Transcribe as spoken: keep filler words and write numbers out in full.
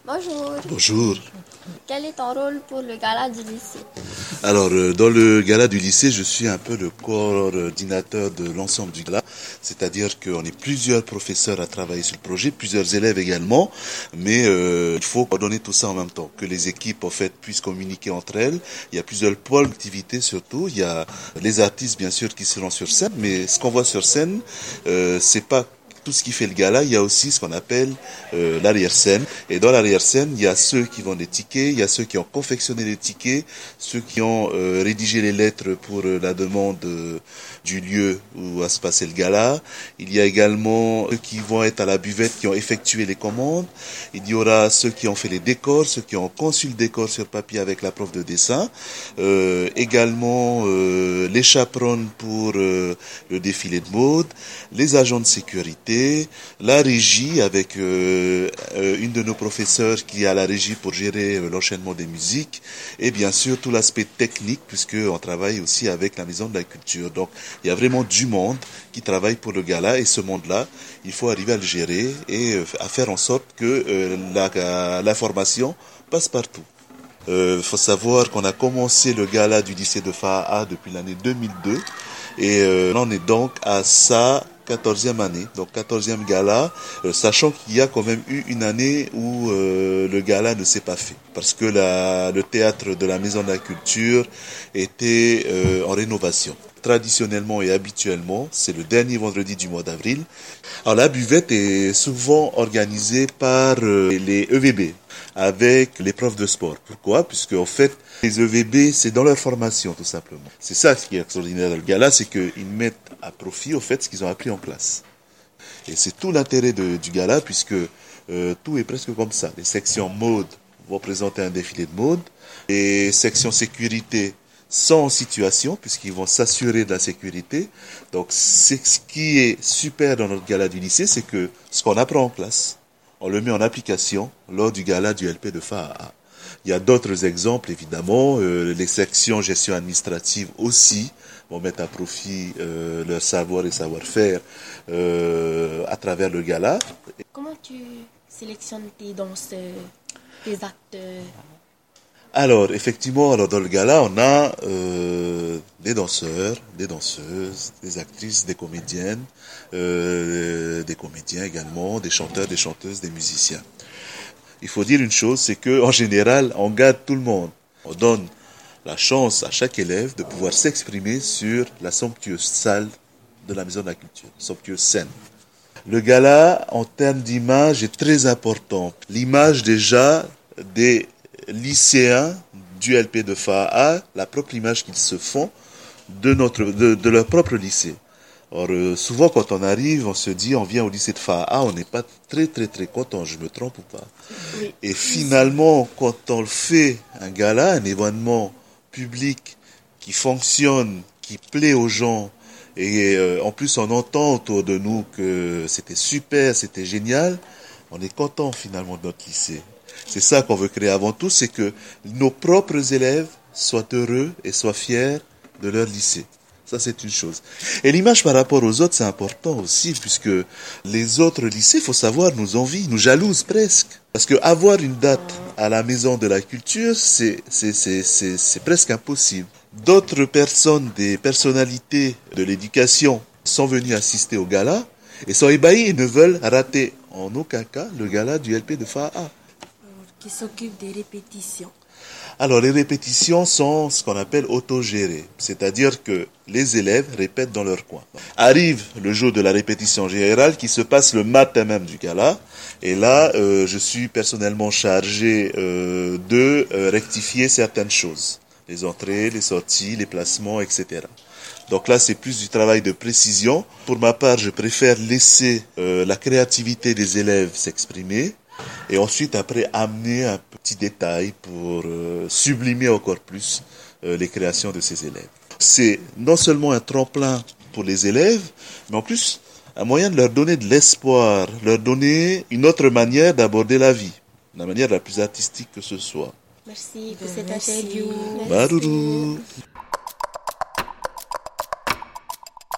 Bonjour. Bonjour. Quel est ton rôle pour le gala du lycée? Alors, euh, dans le gala du lycée, je suis un peu le coordinateur de l'ensemble du gala. C'est-à-dire qu'on est plusieurs professeurs à travailler sur le projet, plusieurs élèves également. Mais euh, il faut coordonner tout ça en même temps. Que les équipes, en fait, puissent communiquer entre elles. Il y a plusieurs pôles d'activité surtout. Il y a les artistes, bien sûr, qui seront sur scène. Mais ce qu'on voit sur scène, euh, c'est pas tout ce qui fait le gala, il y a aussi ce qu'on appelle euh, l'arrière-scène. Et dans l'arrière-scène, il y a ceux qui vendent les tickets, il y a ceux qui ont confectionné les tickets, ceux qui ont euh, rédigé les lettres pour euh, la demande euh, du lieu où va se passer le gala. Il y a également ceux qui vont être à la buvette, qui ont effectué les commandes. Il y aura ceux qui ont fait les décors, ceux qui ont conçu le décor sur papier avec la prof de dessin. Euh, également euh, les chaperones pour euh, le défilé de mode, les agents de sécurité, la régie avec euh, euh, une de nos professeurs qui a la régie pour gérer euh, l'enchaînement des musiques, et bien sûr tout l'aspect technique puisque on travaille aussi avec la Maison de la Culture. Donc il y a vraiment du monde qui travaille pour le gala, et ce monde-là, il faut arriver à le gérer et euh, à faire en sorte que euh, la, l'information passe partout. Il euh, faut savoir qu'on a commencé le gala du lycée de Fa'a depuis l'année deux mille deux, et euh, on est donc à sa quatorzième année, donc quatorzième gala, euh, sachant qu'il y a quand même eu une année où euh, le gala ne s'est pas fait, parce que la, le théâtre de la Maison de la Culture était euh, en rénovation. Traditionnellement et habituellement, c'est le dernier vendredi du mois d'avril. Alors la buvette est souvent organisée par euh, les E V B, avec les profs de sport. Pourquoi? Puisque en fait, les E V B, c'est dans leur formation tout simplement. C'est ça ce qui est extraordinaire dans le gala, c'est qu'ils mettent à profit au fait ce qu'ils ont appris en classe. Et c'est tout l'intérêt de, du gala, puisque euh, tout est presque comme ça. Les sections mode vont présenter un défilé de mode, les sections sécurité sont en situation, puisqu'ils vont s'assurer de la sécurité. Donc c'est ce qui est super dans notre gala du lycée, c'est que ce qu'on apprend en classe, on le met en application lors du gala du L P de Fa'a. Il y a d'autres exemples, évidemment. Euh, les sections gestion administrative aussi vont mettre à profit euh, leur savoir et savoir-faire euh, à travers le gala. Comment tu sélectionnes tes danseurs, tes acteurs? Alors, effectivement, alors dans le gala, on a euh, des danseurs, des danseuses, des actrices, des comédiennes, euh, des comédiens également, des chanteurs, des chanteuses, des musiciens. Il faut dire une chose, c'est que en général, on garde tout le monde. On donne la chance à chaque élève de pouvoir s'exprimer sur la somptueuse salle de la Maison de la Culture, somptueuse scène. Le gala, en termes d'image, est très important. L'image déjà des lycéens du L P de Fa'a, la propre image qu'ils se font de notre, de, de leur propre lycée. Or, euh, souvent quand on arrive, on se dit, on vient au lycée de Fa'a, on n'est pas très très très content, je me trompe ou pas? Oui. Et finalement, quand on fait un gala, un événement public qui fonctionne, qui plaît aux gens, et euh, en plus on entend autour de nous que c'était super, c'était génial, on est content finalement de notre lycée. C'est ça qu'on veut créer avant tout, c'est que nos propres élèves soient heureux et soient fiers de leur lycée. Ça, c'est une chose. Et l'image par rapport aux autres, c'est important aussi, puisque les autres lycées, faut savoir, nous envient, nous jalousent presque. Parce que avoir une date à la Maison de la Culture, c'est, c'est, c'est, c'est, c'est presque impossible. D'autres personnes, des personnalités de l'éducation, sont venues assister au gala et sont ébahis et ne veulent rater en aucun cas le gala du L P de Fa'a. Qui s'occupe des répétitions. Alors, les répétitions sont ce qu'on appelle autogérées, c'est-à-dire que les élèves répètent dans leur coin. Arrive le jour de la répétition générale qui se passe le matin même du gala, et là, euh, je suis personnellement chargé euh, de euh, rectifier certaines choses, les entrées, les sorties, les placements, et cetera. Donc là, c'est plus du travail de précision. Pour ma part, je préfère laisser euh, la créativité des élèves s'exprimer, et ensuite après amener un petit détail pour euh, sublimer encore plus euh, les créations de ces élèves. C'est non seulement un tremplin pour les élèves, mais en plus un moyen de leur donner de l'espoir, leur donner une autre manière d'aborder la vie, la manière la plus artistique que ce soit. Merci pour cette interview. Baruru.